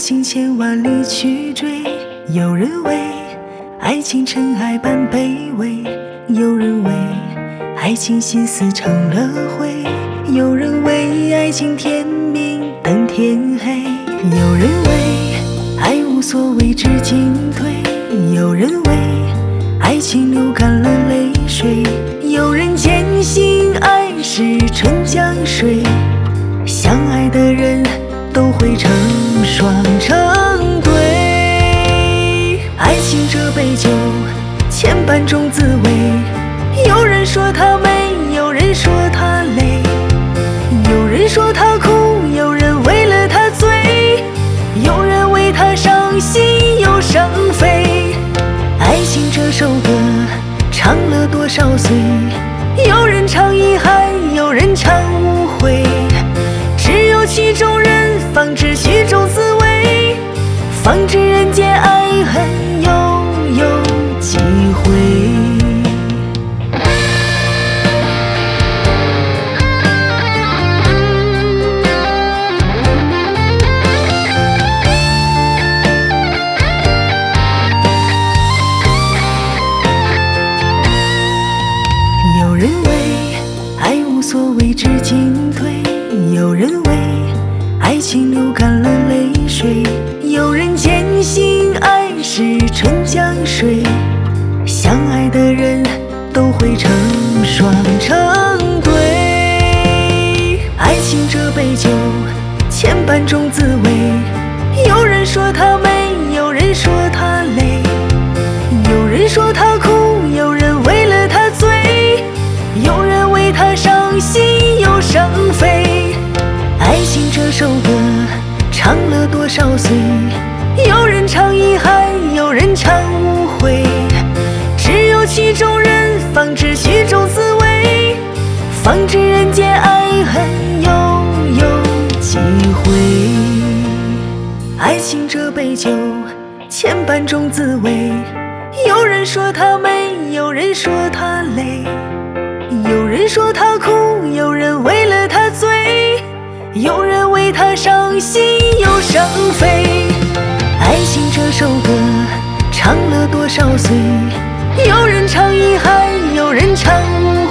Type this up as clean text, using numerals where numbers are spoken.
情千万里去追，有人为爱情尘埃般卑微，有人为爱情心思成了灰，有人为爱情天明等天黑，有人为爱无所谓只进退，有人为爱情流干了泪水，有人坚信爱是春江水，相爱的人都会成双成对。爱情这杯酒，千般种滋味，有人说它美，有人说它累，有人说它苦，有人为了它醉，有人为它伤心又伤悲。爱情这首歌唱了多少岁，有人唱遗憾，有人唱无悔，只有曲中人方知曲中滋味，方知人间爱恨悠悠几回。有人为爱无所谓只进退，有人为爱情流干了泪水，有人坚信爱是春江水，相爱的人都会成双成对。爱情这杯酒，千般种滋味，有人说它美，有人说它累，有人说它苦，有人为了它醉，有人为它伤心又伤悲。爱情这首歌唱了多少岁，有人唱遗憾，有人唱无悔，只有曲中人方知曲中滋味，方知人间爱恨悠悠几回。爱情这杯酒，千般种滋味，有人说它美，有人说它累，有人说它苦，有人为了它醉，有人为它伤心又伤悲。爱情这首歌唱了多少岁，有人唱遗憾，有人唱无